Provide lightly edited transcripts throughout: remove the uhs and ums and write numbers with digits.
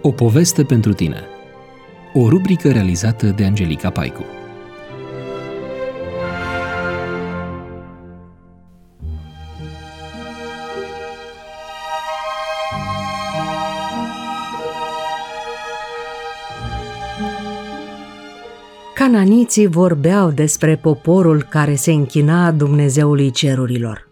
O poveste pentru tine. O rubrică realizată de Angelica Paicu. Cananiții vorbeau despre poporul care se închina Dumnezeului cerurilor.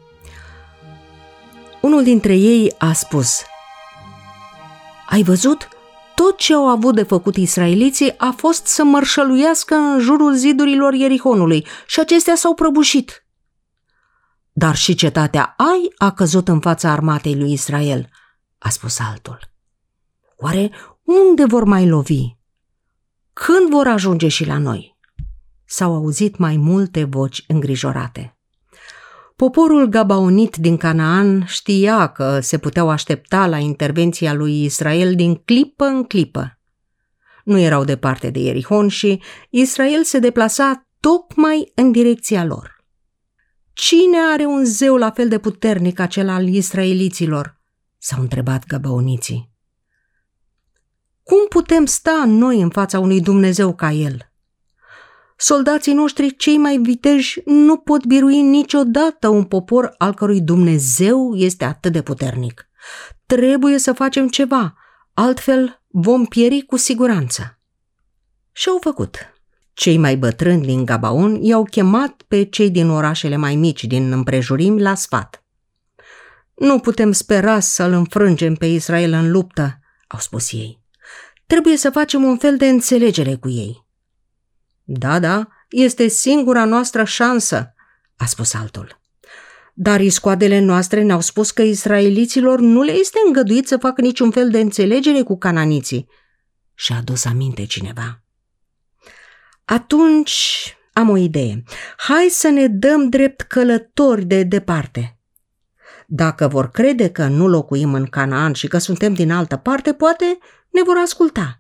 Unul dintre ei a spus: "Ai văzut? Tot ce au avut de făcut israeliții a fost să mărșăluiască în jurul zidurilor Ierihonului și acestea s-au prăbușit. Dar și cetatea Ai a căzut în fața armatei lui Israel," a spus altul. "Oare unde vor mai lovi? Când vor ajunge și la noi?" S-au auzit mai multe voci îngrijorate. Poporul gabaonit din Canaan știa că se puteau aștepta la intervenția lui Israel din clipă în clipă. Nu erau departe de Ierihon și Israel se deplasa tocmai în direcția lor. "Cine are un zeu la fel de puternic ca cel al israeliților?" s-au întrebat gabaoniții. "Cum putem sta noi în fața unui Dumnezeu ca el? Soldații noștri cei mai viteji nu pot birui niciodată un popor al cărui Dumnezeu este atât de puternic. Trebuie să facem ceva, altfel vom pieri cu siguranță." Și au făcut. Cei mai bătrâni din Gabaon i-au chemat pe cei din orașele mai mici din împrejurimi la sfat. "Nu putem spera să-l înfrângem pe Israel în luptă," au spus ei. "Trebuie să facem un fel de înțelegere cu ei." Da, este singura noastră șansă," a spus altul. "Dar iscoadele noastre ne-au spus că israeliților nu le este îngăduit să facă niciun fel de înțelegere cu cananiții," și-a adus aminte cineva. "Atunci am o idee. Hai să ne dăm drept călători de departe. Dacă vor crede că nu locuim în Canaan și că suntem din altă parte, poate ne vor asculta."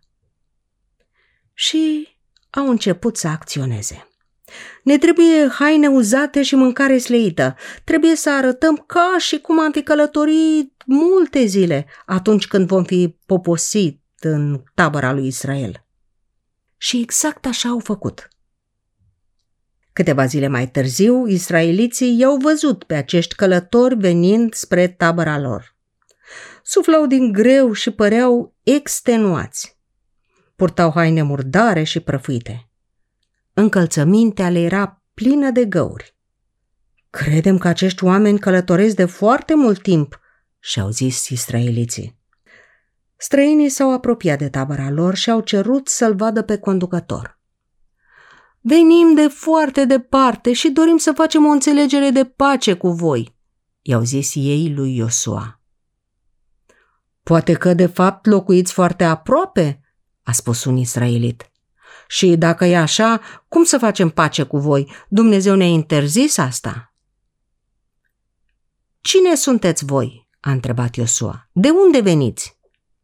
Și au început să acționeze. "Ne trebuie haine uzate și mâncare sleită. Trebuie să arătăm ca și cum am fi călătorit multe zile atunci când vom fi poposit în tabăra lui Israel." Și exact așa au făcut. Câteva zile mai târziu, israeliții i-au văzut pe acești călători venind spre tabăra lor. Suflau din greu și păreau extenuați. Purtau haine murdare și prăfuite. Încălțămintea le era plină de găuri. "Credem că acești oameni călătoresc de foarte mult timp," și-au zis israeliții. Străinii s-au apropiat de tabăra lor și au cerut să-l vadă pe conducător. "Venim de foarte departe și dorim să facem o înțelegere de pace cu voi," i-au zis ei lui Iosua. "Poate că de fapt locuiți foarte aproape," a spus un israelit. "Și dacă e așa, cum să facem pace cu voi? Dumnezeu ne-a interzis asta." "Cine sunteți voi?" a întrebat Iosua. "De unde veniți?"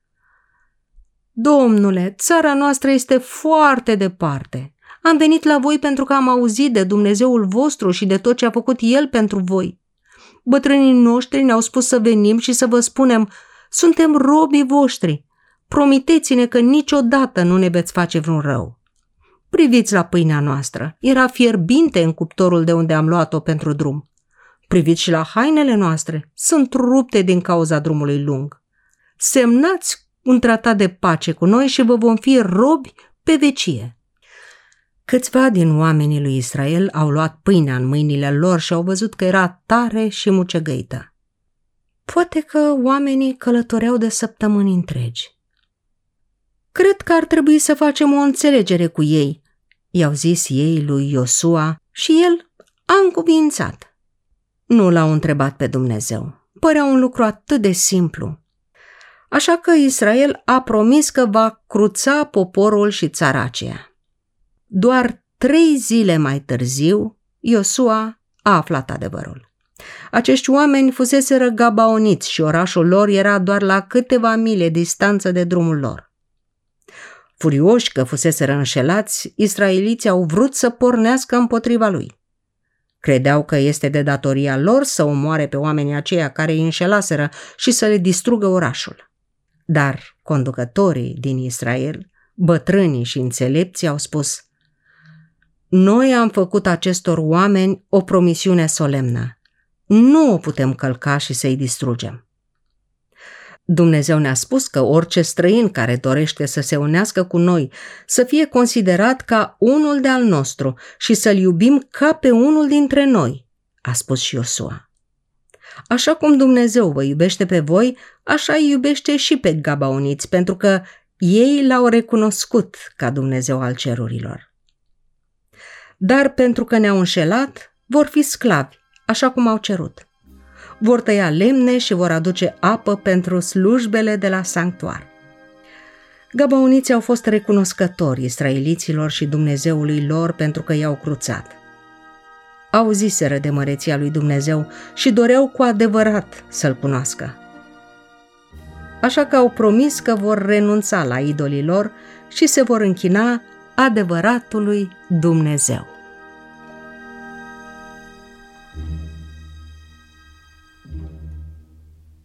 "Domnule, țara noastră este foarte departe. Am venit la voi pentru că am auzit de Dumnezeul vostru și de tot ce a făcut El pentru voi. Bătrânii noștri ne-au spus să venim și să vă spunem: suntem robii voștri. Promiteți-ne că niciodată nu ne veți face vreun rău. Priviți la pâinea noastră, era fierbinte în cuptorul de unde am luat-o pentru drum. Priviți și la hainele noastre, sunt rupte din cauza drumului lung. Semnați un tratat de pace cu noi și vă vom fi robi pe vecie." Câțiva din oamenii lui Israel au luat pâinea în mâinile lor și au văzut că era tare și mucegăită. Poate că oamenii călătoreau de săptămâni întregi. "Cred că ar trebui să facem o înțelegere cu ei," i-au zis ei lui Iosua și el a încuviințat. Nu l-au întrebat pe Dumnezeu. Părea un lucru atât de simplu. Așa că Israel a promis că va cruța poporul și țara aceea. Doar 3 zile mai târziu, Iosua a aflat adevărul. Acești oameni fuseseră gabaoniți și orașul lor era doar la câteva mile distanță de drumul lor. Furioși că fuseseră înșelați, israeliții au vrut să pornească împotriva lui. Credeau că este de datoria lor să omoare pe oamenii aceia care îi înșelaseră și să le distrugă orașul. Dar conducătorii din Israel, bătrânii și înțelepții, au spus: noi am făcut acestor oameni o promisiune solemnă. Nu o putem călca și să-i distrugem. Dumnezeu ne-a spus că orice străin care dorește să se unească cu noi să fie considerat ca unul de-al nostru și să-l iubim ca pe unul dintre noi, a spus și Iosua. Așa cum Dumnezeu vă iubește pe voi, așa îi iubește și pe gabaoniți, pentru că ei l-au recunoscut ca Dumnezeu al cerurilor. Dar pentru că ne-au înșelat, vor fi sclavi, așa cum au cerut. Vor tăia lemne și vor aduce apă pentru slujbele de la sanctuar. Gabaoniții au fost recunoscători israeliților și Dumnezeului lor pentru că i-au cruțat. Auziseră de măreția lui Dumnezeu și doreau cu adevărat să-L cunoască. Așa că au promis că vor renunța la idolii lor și se vor închina adevăratului Dumnezeu.